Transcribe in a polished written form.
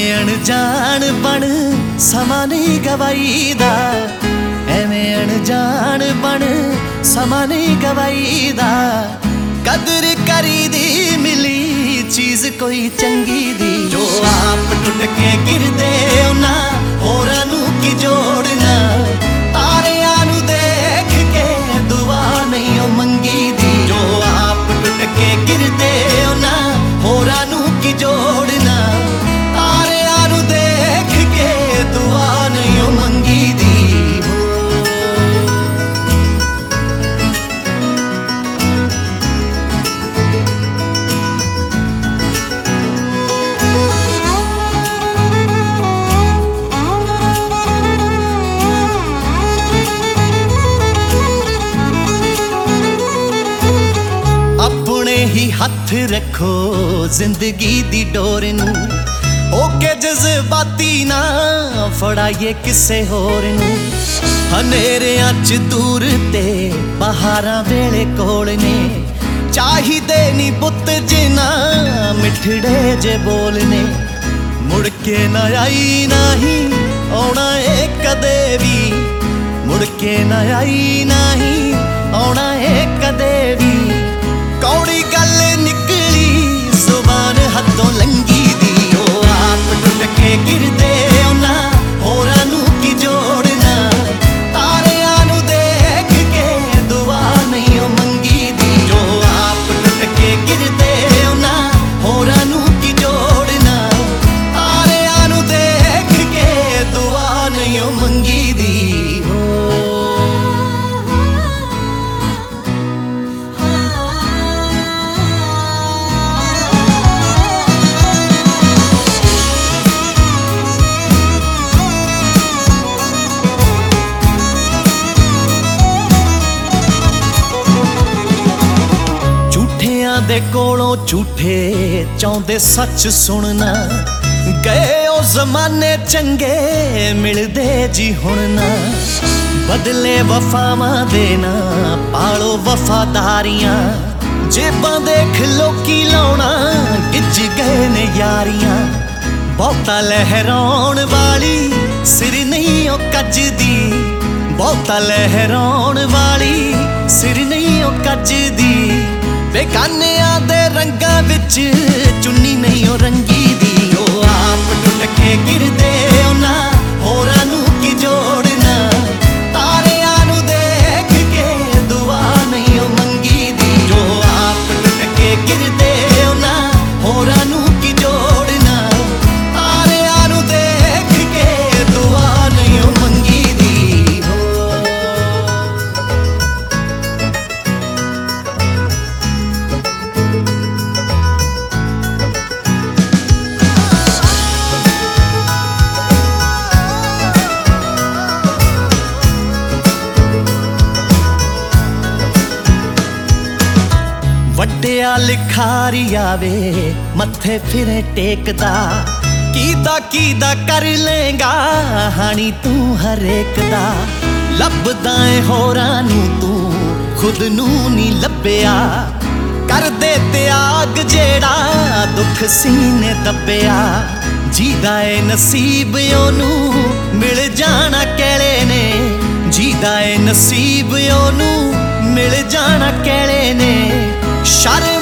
ਐਵੇਂ ਅਣਜਾਣ ਬਣ ਸਮਾਂ ਨਹੀਂ ਗਵਾਈਦਾ, ਐਵੇਂ ਅਣਜਾਣ ਬਣ ਸਮਾਂ ਨਹੀਂ ਗਵਾਈਦਾ। ਕਦਰ ਕਰੀਦੀ ਮਿਲੀ ਚੀਜ਼ ਕੋਈ ਚੰਗੀ ਦੀ, ਜੋ ਆਪ ਟੁੱਟ ਕੇ ਗਿਰਦੇ ਉਹਨਾਂ ਹੋਰਾਂ ਨੂੰ ਕੀ ਜੋੜਨਾ। ਤਾਰਿਆਂ ਨੂੰ ਦੇਖ ਕੇ ਦੁਆ ਨਹੀਂ ਉਹ ਮੰਗੀ ਦੀ, ਜੋ ਆਪ ਟੁੱਟ ਕੇ ਗਿਰਦੇ ਉਹਨਾਂ ਹੋਰਾਂ ਨੂੰ ਕੀ ਜੋੜਨਾ। ਤਾਰਿਆਂ ਨੂੰ ਦੇਖ ਕੇ ਦੁਆ ਨਹੀਂ ਉਹ ਮੰਗੀ ਦੀ। ਆਪਣੇ ਹੀ ਹੱਥ ਰੱਖੋ ਜ਼ਿੰਦਗੀ ਦੀ ਡੋਰ ਨੂੰ, ਹੋ ਕੇ ਜਜ਼ਬਾਤੀ ਨਾ ਫੜਾਈਏ ਕਿਸੇ ਹੋਰ ਨੂੰ। ਹਨੇਰਿਆਂ 'ਚ ਦੂਰ ਤੇ ਬਹਾਰਾਂ ਵੇਲੇ ਕੋਲ ਨੇ, ਚਾਹੀਦੇ ਨੀ ਪੁੱਤ ਜਿਨਾ ਮਿੱਠੜੇ ਜੇ ਬੋਲਨੇ। ਮੁੜ ਕੇ ਨਾ ਆਈ ਨਹੀਂ ਆਉਣਾ ਏ ਕਦੇ ਵੀ, ਮੁੜ ਕੇ ਨਾ ਆਈ ਨਹੀਂ ਆਉਣਾ ਏ ਕਦੇ ਵੀ। ਕੌੜੀ ਗੱਲ ਨਿਕਲੀ ਜ਼ੁਬਾਨ ਹੱਥੋਂ ਲੰਘੀ ਦੀ, ਉਹ ਆਪ ਟੁੱਟ ਕੇ ਗਿਰਦੇ ਉਹਨਾਂ ਹੋਰਾਂ ਨੂੰ ਕੀ ਜੋੜਨਾ। ਤਾਰਿਆਂ ਨੂੰ ਦੇਖ ਕੇ ਦੁਆ ਨਹੀਂ ਉਹ ਮੰਗੀ ਦੀ, ਜੋ ਆਪ ਟੁੱਟ ਕੇ ਗਿਰਦੇ ਉਹਨਾਂ ਹੋਰਾਂ ਨੂੰ ਕੀ ਜੋੜਨਾ। ਤਾਰਿਆਂ ਨੂੰ ਦੇਖ ਕੇ ਦੁਆ ਨਹੀਂ ਉਹ ਮੰਗੀ ਦੀ। ਦੇ ਕੋਲੋਂ ਝੂਠੇ ਚਾਹੁੰਦੇ ਸੱਚ ਸੁਣਨਾ, ਗਏ ਉਹ ਜ਼ਮਾਨੇ ਚੰਗੇ ਮਿਲਦੇ ਜੀ ਹੁਣ ਨਾ। ਬਦਲੇ ਵਫਾਵਾਂ ਦੇ ਨਾ ਪਾਲੋ ਵਫਾਦਾਰੀਆਂ, ਜੇਬਾਂ ਦੇਖ ਲੋਕੀ ਲਾਉਣਾ ਗਿੱਜ ਗਏ ਨੇ ਯਾਰੀਆਂ। ਬਹੁਤਾ ਲਹਿਰਾਉਣ ਵਾਲੀ ਸਿਰ ਨਹੀਂ ਉਹ ਕੱਜਦੀ, ਬਹੁਤਾ ਲਹਿਰਾਉਣ ਵਾਲੀ ਸਿਰ ਨਹੀਂ ਉਹ ਕੱਜਦੀ। ਬੇਗਾਨਿਆਂ ਦੇ ਰੰਗਾਂ ਵਿੱਚ ਚੁੰਨੀ ਨਹੀਂ ਉਹ ਰੰਗੀ ਦੀ, ਉਹ ਆਪ ਟੁੱਟ ਕੇ ਗਿਰਦੇ ਉਹਨਾਂ ਹੋਰਾਂ ਨੂੰ ਕੀ ਜੋੜਨਾ। ਤਾਰਿਆਂ ਨੂੰ ਦੇਖ ਕੇ ਦੁਆ ਨਹੀਂ ਉਹ ਮੰਗੀ ਦੀ, ਜੋ ਆਪ ਟੁੱਟ ਕੇ ਗਿਰਦੇ ਉਹਨਾਂ ਹੋਰਾਂ ਨੂੰ ਕੀ ਜੋੜਨਾ। ਤਾਰਿਆਂ ਨੂੰ ਦੇਖ ਕੇ ਦੁਆ ਨਹੀਂ ਉਹ ਮੰਗੀ ਦੀ। ਵੱਡਿਆ ਲਿਖਾਰੀ ਆਵੇ ਮੱਥੇ ਫਿਰੇ ਟੇਕਦਾ, ਕੀਦਾ ਕਰ ਲੇਗਾ ਹਾਣੀ ਤੂੰ ਹਰੇਕ ਦਾ। ਲੱਭਦਾ ਏ ਹੋਰਾਂ ਨੂੰ ਤੂੰ ਖੁਦ ਨੂੰ ਨੀ ਲੱਭਿਆ, ਕਰਦੇ ਤਿਆਗ ਜਿਹੜਾ ਦੁੱਖ ਸੀਨੇ ਦੱਬਿਆ। ਜੀਦਾ ਏ ਨਸੀਬ ਉਹਨੂੰ ਮਿਲ ਜਾਣਾ ਕਹਿਲੇ ਨੇ, ਜੀਦਾ ਏ ਨਸੀਬ ਉਹਨੂੰ ਮਿਲ ਜਾਣਾ ਕਹਿਲੇ ਨੇ। ਸ਼ਰਮ